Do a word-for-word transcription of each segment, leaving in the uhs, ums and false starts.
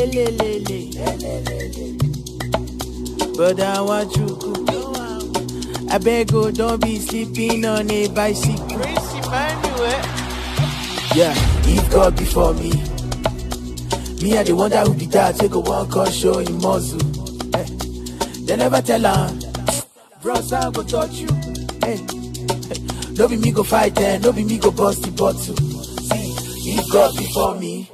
le le le le. But I want you to. I beg you, don't be sleeping on a bicycle. Yeah, if God before me, me I the one that will be there. Take a walk or show you muscle. Hey. They never tell her, bros, I go touch you. Hey. Hey. No be me go fight there, no be me go bust the bottle. See, if God before me.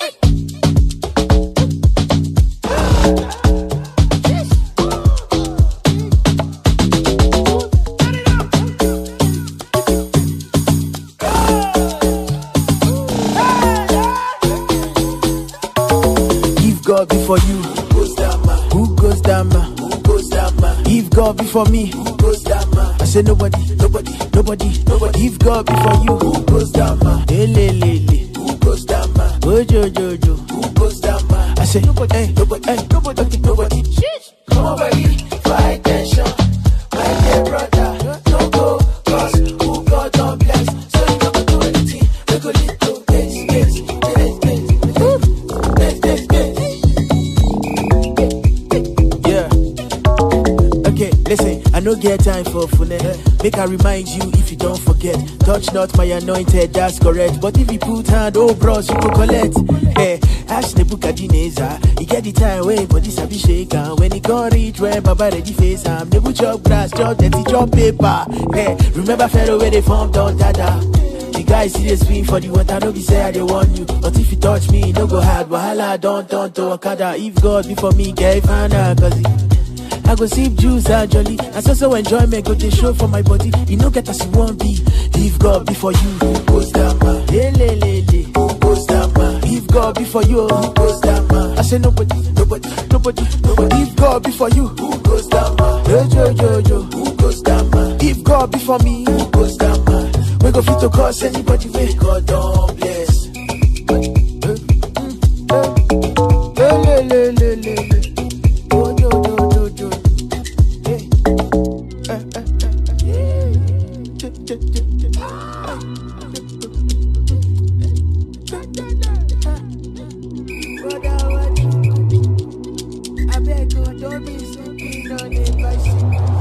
God before you, who goes down, man? Who goes down, man? Who goes down, man? If God before me, who goes down, man? I say nobody, nobody, nobody, nobody. If God before you, who goes down, man? Hey, le, le, le. Who goes down, man? Oh, jo, jo, jo. Who goes down, man? I say nobody, hey, nobody, hey, nobody, okay, nobody. Come on, buddy, my attention, my dear brother. Don't go, cause who God don't bless, so you don't do anything. They go little, yes, yes, yes, yes, yes, yes. Listen, I no get time for funnel. Make I remind you if you don't forget. Touch not my anointed, that's correct. But if you put hand, oh bros, you go collect. Hey, ash Nebuchadnezzar, he get the time way, but this a be shaken. When he got reach, when Baba ready face him, they would chop grass, chop dirty, chop paper. Hey, remember Pharaoh where they formed on Dada. The guy see the spin for the water, no be say I they want you. But if you touch me, no go hard, wahala, don't turn to Okada. If God before me, get fana, cause he I go sip juice and jolly. I so so enjoyment go to show for my body. You know get as you want be. If God before you, who goes down, man? Le le le le. Who goes down, man? If God before you, who goes down, man? I say nobody, nobody, nobody, nobody. If God before you, who goes down, man? Yo yo yo yo. Who goes down, man? If God before me, who goes down, man? We go fit to cause anybody with God don't bless. Le le le le le.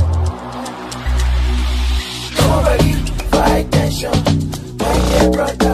Come on, buddy, for attention, my dear brother.